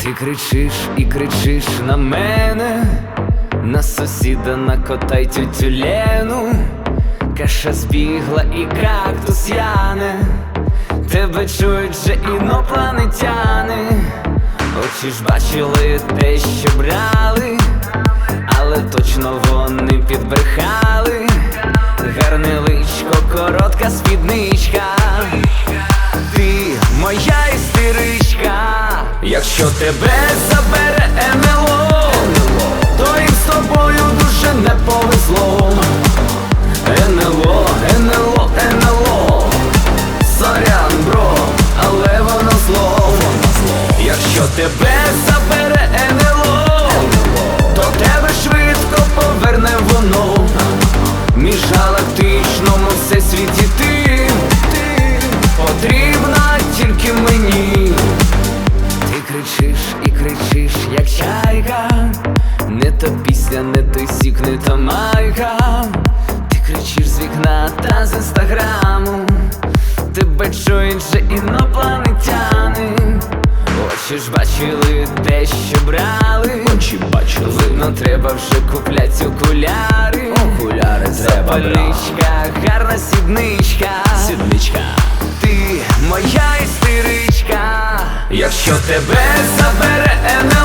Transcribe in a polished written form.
Ти кричиш і кричиш на мене, на сусіда, на кота й тютю Лену. Каша збігла і кактус яне, тебе чують же інопланетяни. Очі ж бачили те, що брали, але точно вони підбрехали. Гарне личко, коротка спідничка, ти моя істеричка. Якщо тебе забере НЛО, то їм з тобою дуже не повезло. НЛО, НЛО, НЛО, сорян, бро, але воно зло. Якщо тебе забере НЛО, то тебе швидко поверне воно. Міжгалактичному всесвіті ти потрібна тільки мені. Ти кричиш і кричиш, як чайка, не то пісня, не той сік, не то майка. Ти кричиш з вікна та з інстаграму, тебе чують же інопланетяни. Очі ж бачили те, що брали, очі бачили. Видно, треба вже куплять окуляри. Окуляри треба брати. Запальничка, гарна сідничка, сідничка, ти моя істеричка. Якщо тебе забере НЛО,